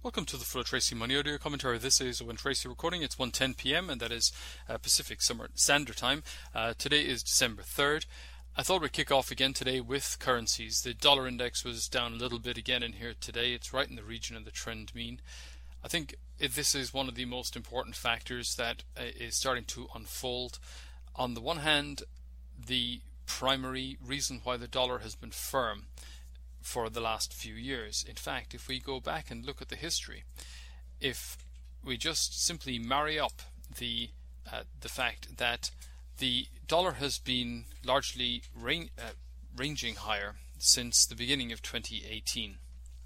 Welcome to the Flow Tracy Money Audio Commentary. This is when Tracy recording. It's 1:10 p.m. and that is Pacific Summer Standard Time. Today is December 3rd. I thought we'd kick off again today with currencies. The dollar index was down a little bit again in here today. It's right in the region of the trend mean. I think this is one of the most important factors that is starting to unfold. On the one hand, the primary reason why the dollar has been firm for the last few years. In fact, if we go back and look at the history, if we just simply marry up the fact that the dollar has been largely ranging higher since the beginning of 2018,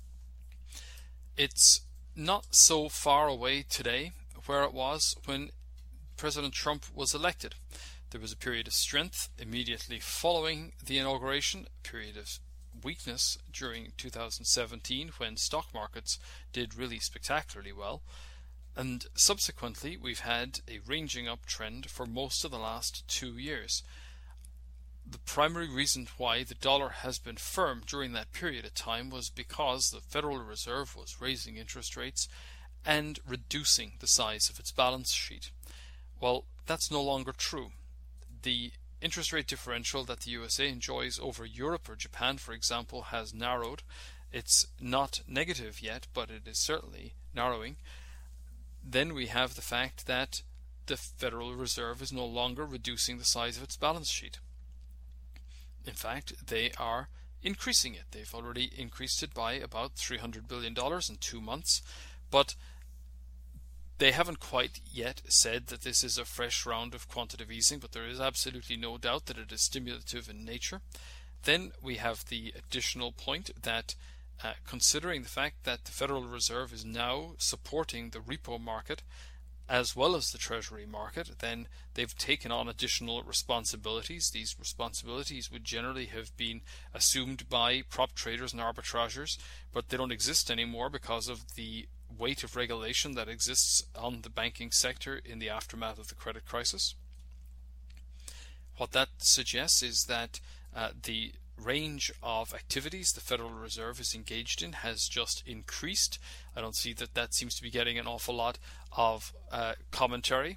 it's not so far away today where it was when President Trump was elected. There was a period of strength immediately following the inauguration, a period of weakness during 2017 when stock markets did really spectacularly well, and subsequently we've had a ranging up trend for most of the last 2 years. The primary reason why the dollar has been firm during that period of time was because the Federal Reserve was raising interest rates and reducing the size of its balance sheet. Well, that's no longer true. The interest rate differential that the USA enjoys over Europe or Japan, for example, has narrowed. It's not negative yet, but it is certainly narrowing. Then we have the fact that the Federal Reserve is no longer reducing the size of its balance sheet. In fact, they are increasing it. They've already increased it by about $300 billion in 2 months, but they haven't quite yet said that this is a fresh round of quantitative easing, but there is absolutely no doubt that it is stimulative in nature. Then we have the additional point that considering the fact that the Federal Reserve is now supporting the repo market as well as the Treasury market, then they've taken on additional responsibilities. These responsibilities would generally have been assumed by prop traders and arbitrageurs, but they don't exist anymore because of the weight of regulation that exists on the banking sector in the aftermath of the credit crisis. What that suggests is that the range of activities the Federal Reserve is engaged in has just increased. I don't see that that seems to be getting an awful lot of commentary.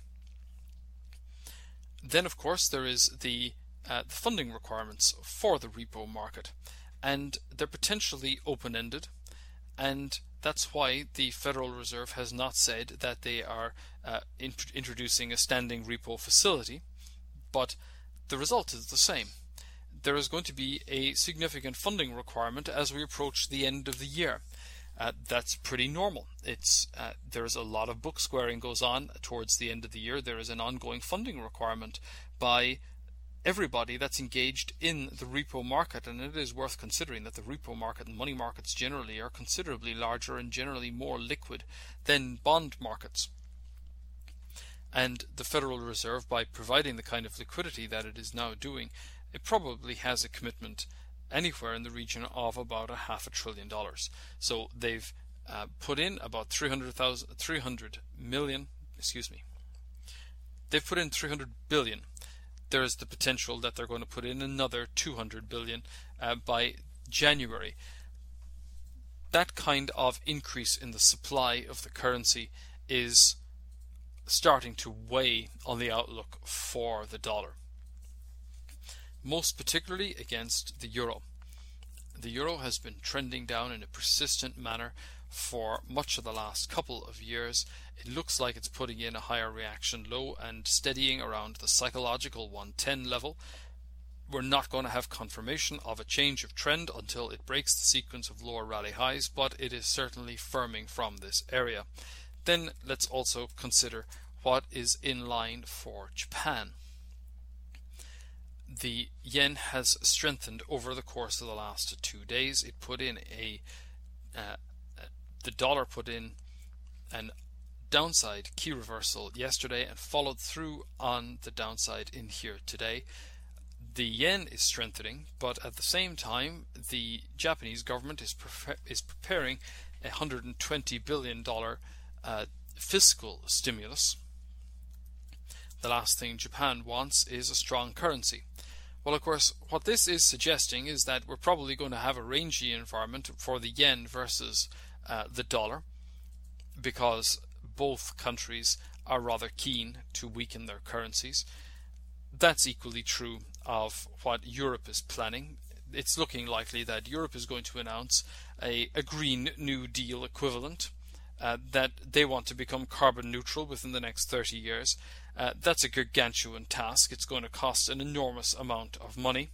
Then, of course, there is the funding requirements for the repo market, and they're potentially open-ended, and that's why the Federal Reserve has not said that they are introducing a standing repo facility, but the result is the same. There is going to be a significant funding requirement as we approach the end of the year. That's pretty normal. There's a lot of book squaring goes on towards the end of the year. There is an ongoing funding requirement by everybody that's engaged in the repo market, and it is worth considering that the repo market and money markets generally are considerably larger and generally more liquid than bond markets. And the Federal Reserve, by providing the kind of liquidity that it is now doing, it probably has a commitment anywhere in the region of about $500 billion. So they've put in about 300 million. They've put in 300 billion. There is the potential that they're going to put in another 200 billion by January. That kind of increase in the supply of the currency is starting to weigh on the outlook for the dollar, most particularly against the euro. The euro has been trending down in a persistent manner for much of the last couple of years. It looks like it's putting in a higher reaction low and steadying around the psychological 110 level. We're not going to have confirmation of a change of trend until it breaks the sequence of lower rally highs, but it is certainly firming from this area. Then let's also consider what is in line for Japan. The yen has strengthened over the course of the last 2 days. It put in the dollar put in an downside key reversal yesterday and followed through on the downside in here today. The yen is strengthening, but at the same time the Japanese government is preparing a $120 billion fiscal stimulus. The last thing Japan wants is a strong currency. Well, of course, what this is suggesting is that we're probably going to have a rangy environment for the yen versus the dollar. because both countries are rather keen to weaken their currencies. That's equally true of what Europe is planning. It's looking likely that Europe is going to announce a Green New Deal equivalent, that they want to become carbon neutral within the next 30 years. That's a gargantuan task. It's going to cost an enormous amount of money.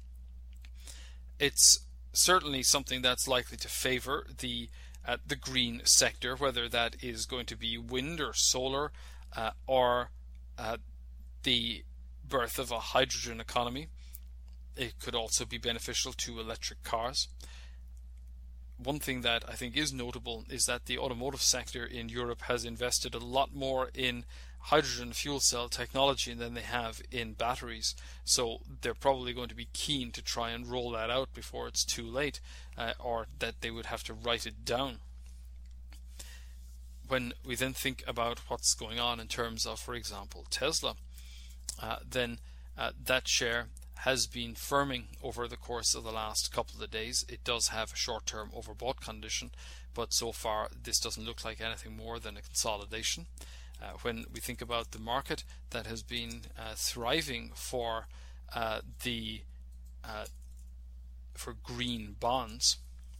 It's certainly something that's likely to favor the green sector, whether that is going to be wind or solar, or the birth of a hydrogen economy. It could also be beneficial to electric cars. One thing that I think is notable is that the automotive sector in Europe has invested a lot more in hydrogen fuel cell technology than they have in batteries, so they're probably going to be keen to try and roll that out before it's too late, or that they would have to write it down. When we then think about what's going on in terms of, for example, Tesla, then that share has been firming over the course of the last couple of days. It does have a short-term overbought condition, but so far this doesn't look like anything more than a consolidation. When we think about the market that has been thriving for green bonds,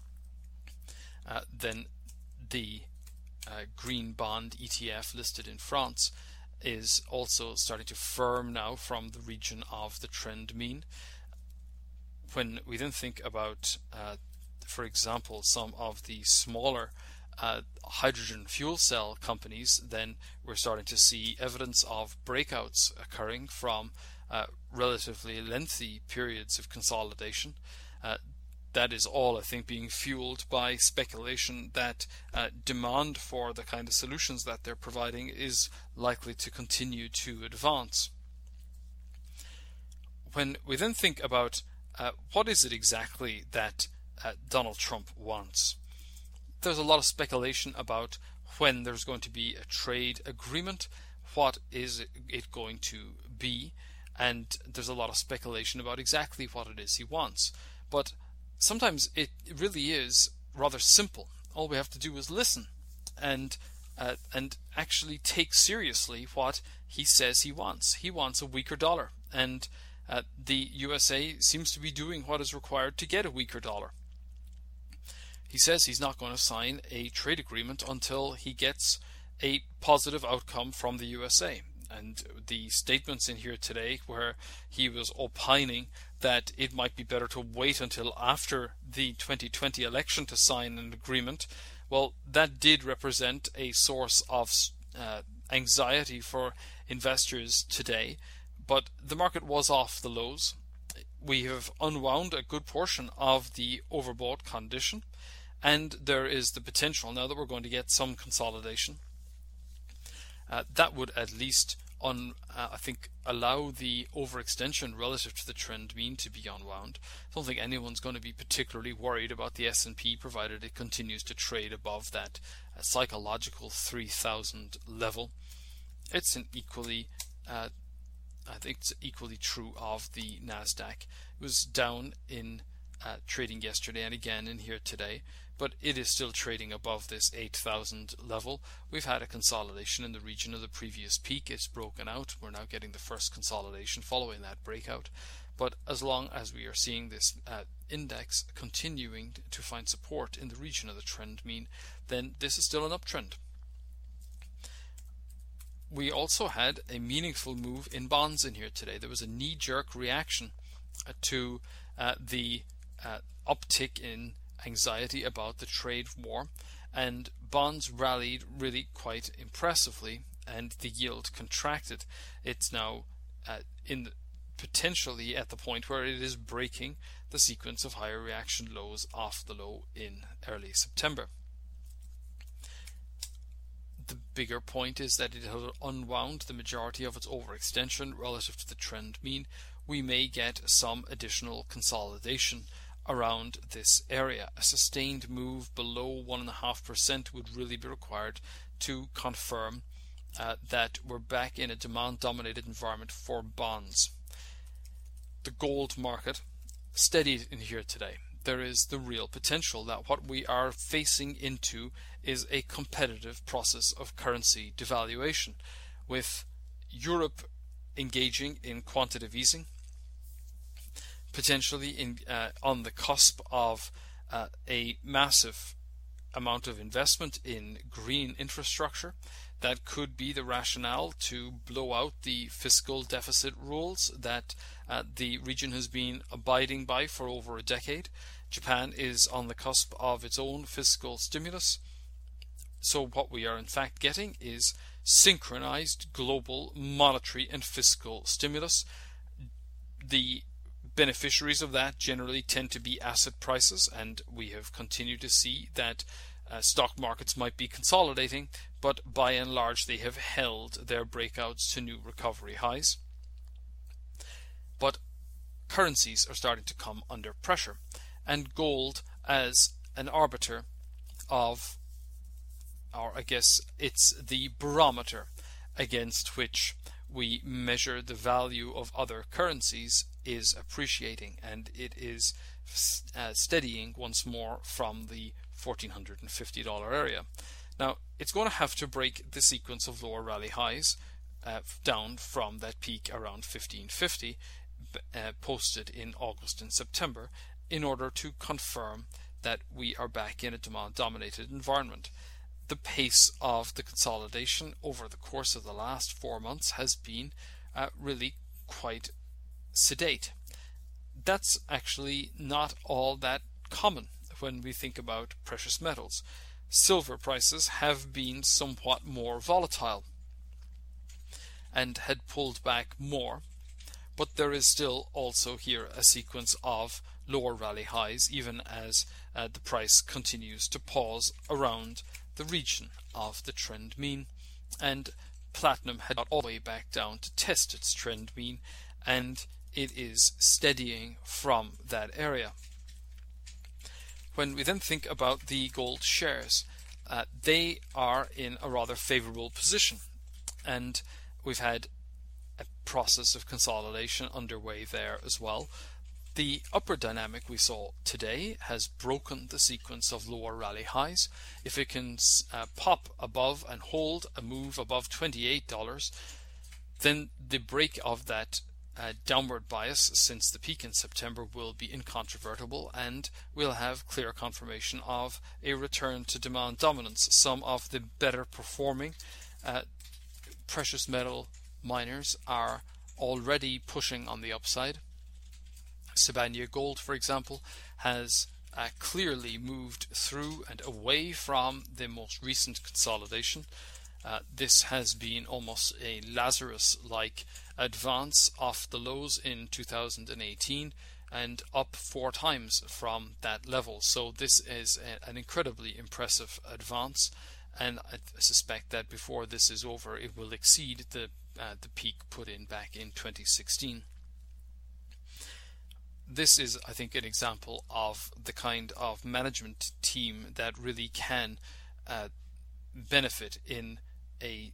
then the green bond ETF listed in France is also starting to firm now from the region of the trend mean. When we then think about, for example, some of the smaller hydrogen fuel cell companies, then we're starting to see evidence of breakouts occurring from relatively lengthy periods of consolidation. That is all, I think, being fueled by speculation that demand for the kind of solutions that they're providing is likely to continue to advance. When we then think about what is it exactly that Donald Trump wants, there's a lot of speculation about when there's going to be a trade agreement, what is it going to be, and there's a lot of speculation about exactly what it is he wants. But sometimes it really is rather simple. All we have to do is listen and actually take seriously what he says he wants. He wants a weaker dollar, and the USA seems to be doing what is required to get a weaker dollar. He says he's not going to sign a trade agreement until he gets a positive outcome from the USA. And the statements in here today where he was opining that it might be better to wait until after the 2020 election to sign an agreement, well, that did represent a source of anxiety for investors today. But the market was off the lows. We have unwound a good portion of the overbought condition, and there is the potential now that we're going to get some consolidation. That would at least, I think, allow the overextension relative to the trend mean to be unwound. I don't think anyone's going to be particularly worried about the S&P, provided it continues to trade above that psychological 3,000 level. It's an equally, I think it's equally true of the Nasdaq. It was down in trading yesterday and again in here today, but it is still trading above this 8,000 level. We've had a consolidation in the region of the previous peak. It's broken out. We're now getting the first consolidation following that breakout. But as long as we are seeing this index continuing to find support in the region of the trend mean, then this is still an uptrend. We also had a meaningful move in bonds in here today. There was a knee-jerk reaction to the uptick in anxiety about the trade war, and bonds rallied really quite impressively, and the yield contracted. It's now potentially at the point where it is breaking the sequence of higher reaction lows off the low in early September. The bigger point is that it has unwound the majority of its overextension relative to the trend mean. We may get some additional consolidation around this area. A sustained move below 1.5% would really be required to confirm that we're back in a demand-dominated environment for bonds. The gold market steadied in here today. there is the real potential that what we are facing into is a competitive process of currency devaluation, with Europe engaging in quantitative easing, potentially on the cusp of a massive amount of investment in green infrastructure. That could be the rationale to blow out the fiscal deficit rules that the region has been abiding by for over a decade. Japan is on the cusp of its own fiscal stimulus. So what we are in fact getting is synchronized global monetary and fiscal stimulus. The beneficiaries of that generally tend to be asset prices, and we have continued to see that stock markets might be consolidating, but by and large they have held their breakouts to new recovery highs. But currencies are starting to come under pressure, and gold as an arbiter of, or I guess it's the barometer against which we measure the value of other currencies, is appreciating, and it is steadying once more from the $1,450 area. Now, it's going to have to break the sequence of lower rally highs down from that peak around 1550 posted in August and September in order to confirm that we are back in a demand-dominated environment. The pace of the consolidation over the course of the last 4 months has been really quite sedate. That's actually not all that common when we think about precious metals. Silver prices have been somewhat more volatile and had pulled back more, but there is still also here a sequence of lower rally highs, even as the price continues to pause around the region of the trend mean, and platinum had got all the way back down to test its trend mean, and it is steadying from that area. When we then think about the gold shares, they are in a rather favorable position, and we've had a process of consolidation underway there as well. The upward dynamic we saw today has broken the sequence of lower rally highs. If it can pop above and hold a move above $28, then the break of that downward bias since the peak in September will be incontrovertible, and we'll have clear confirmation of a return to demand dominance. Some of the better performing precious metal miners are already pushing on the upside. Sibanye Gold, for example, has clearly moved through and away from the most recent consolidation. This has been almost a Lazarus-like advance off the lows in 2018 and up 4 times from that level. So this is an incredibly impressive advance, and I suspect that before this is over it will exceed the peak put in back in 2016. This is, I think, an example of the kind of management team that really can benefit in a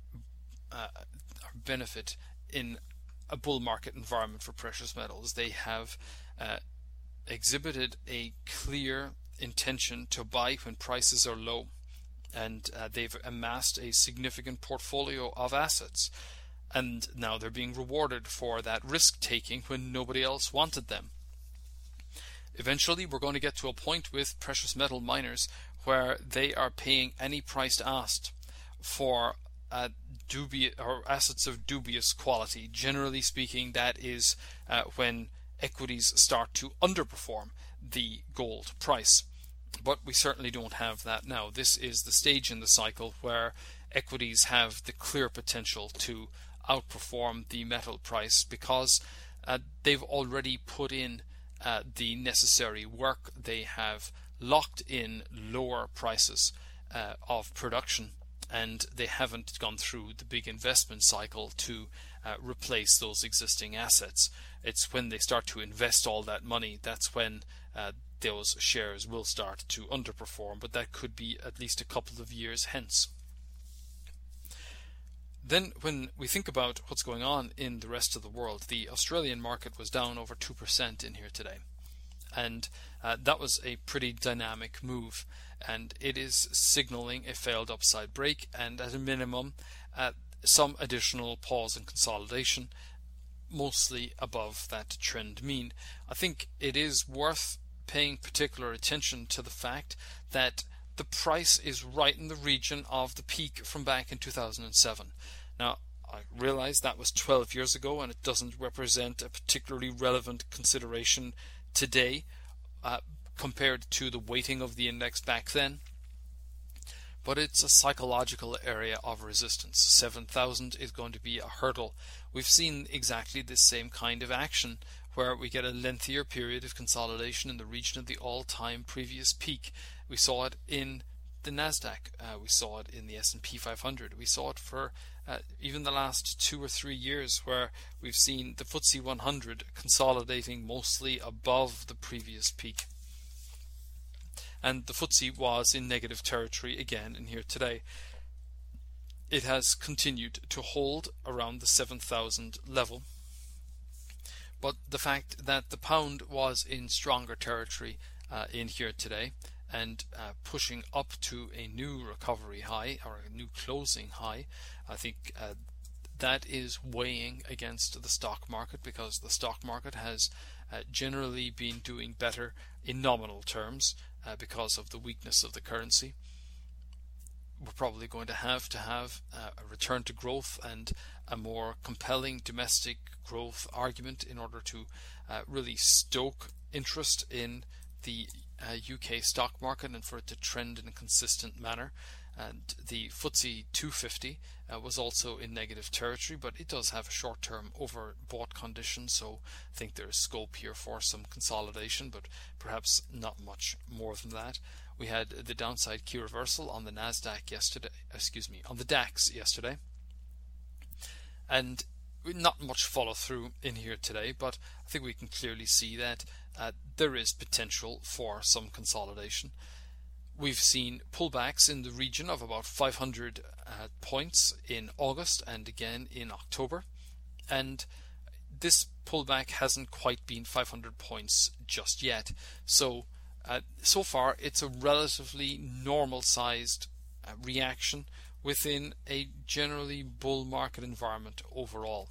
bull market environment for precious metals. They have exhibited a clear intention to buy when prices are low, and they've amassed a significant portfolio of assets, and now they're being rewarded for that risk taking when nobody else wanted them. Eventually we're going to get to a point with precious metal miners where they are paying any price asked for assets of dubious quality. Generally speaking, that is when equities start to underperform the gold price. But we certainly don't have that now. This is the stage in the cycle where equities have the clear potential to outperform the metal price because they've already put in the necessary work. They have locked in lower prices of production, and they haven't gone through the big investment cycle to replace those existing assets. It's when they start to invest all that money, that's when those shares will start to underperform, but that could be at least a couple of years hence. Then when we think about what's going on in the rest of the world, the Australian market was down over 2% in here today. and that was a pretty dynamic move, and it is signaling a failed upside break, and at a minimum some additional pause and consolidation, mostly above that trend mean. I think it is worth paying particular attention to the fact that the price is right in the region of the peak from back in 2007. Now, I realize that was 12 years ago, and it doesn't represent a particularly relevant consideration today compared to the weighting of the index back then, but it's a psychological area of resistance. 7,000 is going to be a hurdle. We've seen exactly the same kind of action where we get a lengthier period of consolidation in the region of the all-time previous peak. We saw it in the Nasdaq, we saw it in the S&P 500, we saw it for even the last 2 or 3 years, where we've seen the FTSE 100 consolidating mostly above the previous peak. And the FTSE was in negative territory again in here today. It has continued to hold around the 7,000 level, but the fact that the pound was in stronger territory in here today and pushing up to a new recovery high, or a new closing high, I think that is weighing against the stock market, because the stock market has generally been doing better in nominal terms because of the weakness of the currency. We're probably going to have a return to growth and a more compelling domestic growth argument in order to really stoke interest in the UK stock market and for it to trend in a consistent manner. And the FTSE 250 was also in negative territory, but it does have a short-term overbought condition, so I think there is scope here for some consolidation, but perhaps not much more than that. We had the downside key reversal on the Nasdaq yesterday, on the DAX yesterday, and not much follow through in here today, but I think we can clearly see that there is potential for some consolidation. We've seen pullbacks in the region of about 500 points in August and again in October, and this pullback hasn't quite been 500 points just yet. So far it's a relatively normal sized reaction within a generally bull market environment overall.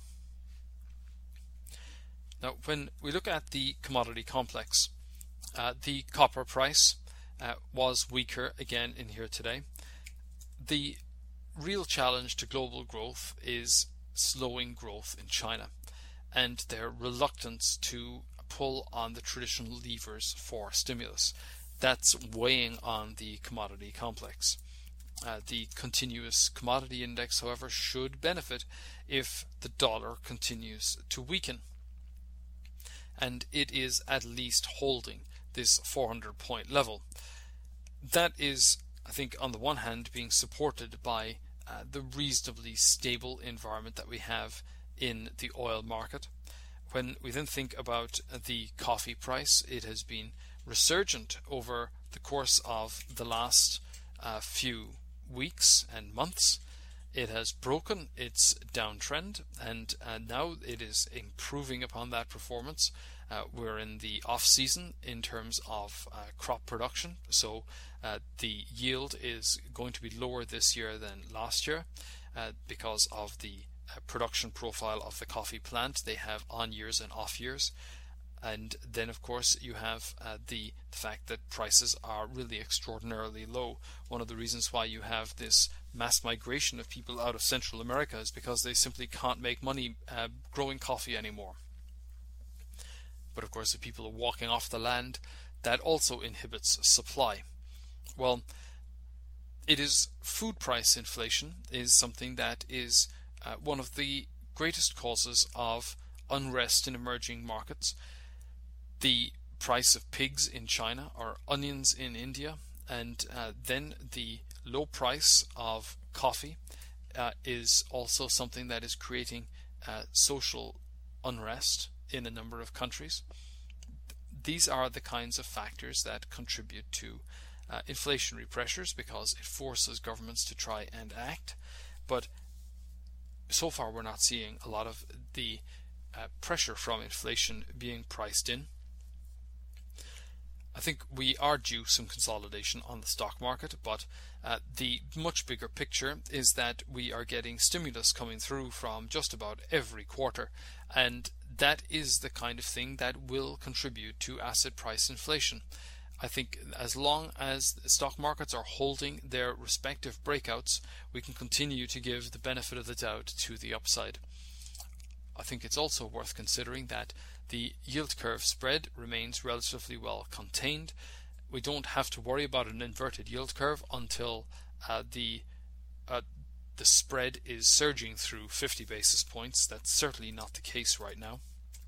Now, when we look at the commodity complex, the copper price was weaker again in here today. The real challenge to global growth is slowing growth in China and their reluctance to pull on the traditional levers for stimulus. That's weighing on the commodity complex. The continuous commodity index, however, should benefit if the dollar continues to weaken. And it is at least holding this 400-point level. That is, I think, on the one hand, being supported by the reasonably stable environment that we have in the oil market. When we then think about the coffee price, it has been resurgent over the course of the last few weeks and months. It has broken its downtrend, and now it is improving upon that performance. We're in the off-season in terms of crop production, so the yield is going to be lower this year than last year because of the production profile of the coffee plant. They have on years and off years. And then, of course, you have the fact that prices are really extraordinarily low. One of the reasons why you have this mass migration of people out of Central America is because they simply can't make money growing coffee anymore. But, of course, if people are walking off the land, that also inhibits supply. Well, it is food price inflation is something that is one of the greatest causes of unrest in emerging markets. The price of pigs in China or onions in India, and then the low price of coffee is also something that is creating social unrest in a number of countries. These are the kinds of factors that contribute to inflationary pressures because it forces governments to try and act. But so far we're not seeing a lot of the pressure from inflation being priced in. I think we are due some consolidation on the stock market, but the much bigger picture is that we are getting stimulus coming through from just about every quarter, and that is the kind of thing that will contribute to asset price inflation. I think as long as stock markets are holding their respective breakouts, we can continue to give the benefit of the doubt to the upside. I think it's also worth considering that the yield curve spread remains relatively well contained. We don't have to worry about an inverted yield curve until the spread is surging through 50 basis points. That's certainly not the case right now.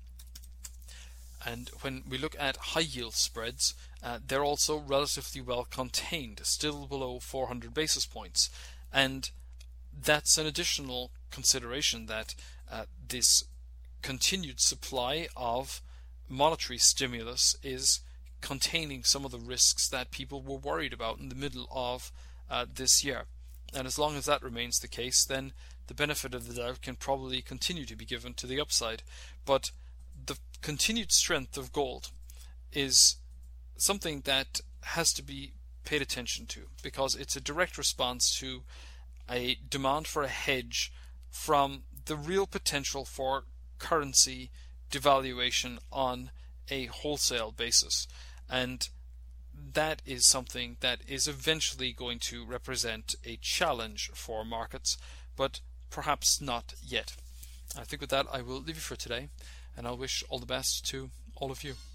And when we look at high yield spreads, they're also relatively well contained, still below 400 basis points. And that's an additional consideration, that this continued supply of monetary stimulus is containing some of the risks that people were worried about in the middle of this year. And as long as that remains the case, then the benefit of the doubt can probably continue to be given to the upside. But the continued strength of gold is something that has to be paid attention to, because it's a direct response to a demand for a hedge from the real potential for currency devaluation on a wholesale basis. And that is something that is eventually going to represent a challenge for markets, but perhaps not yet. I think with that I will leave you for today, and I'll wish all the best to all of you.